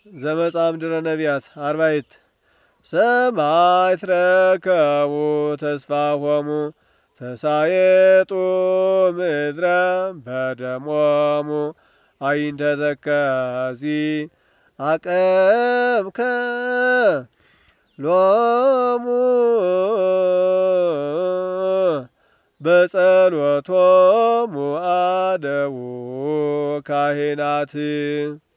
ዘመጻምድረ ነቢያት አርባይት ሰማይ ትረከቡ ተስፋሆሙ ተሳየጡ ምድረ በደሞሙ አይንተ ተከዚ አቀምከ ሎሙ በጸሎቶሙ አደው ካህናት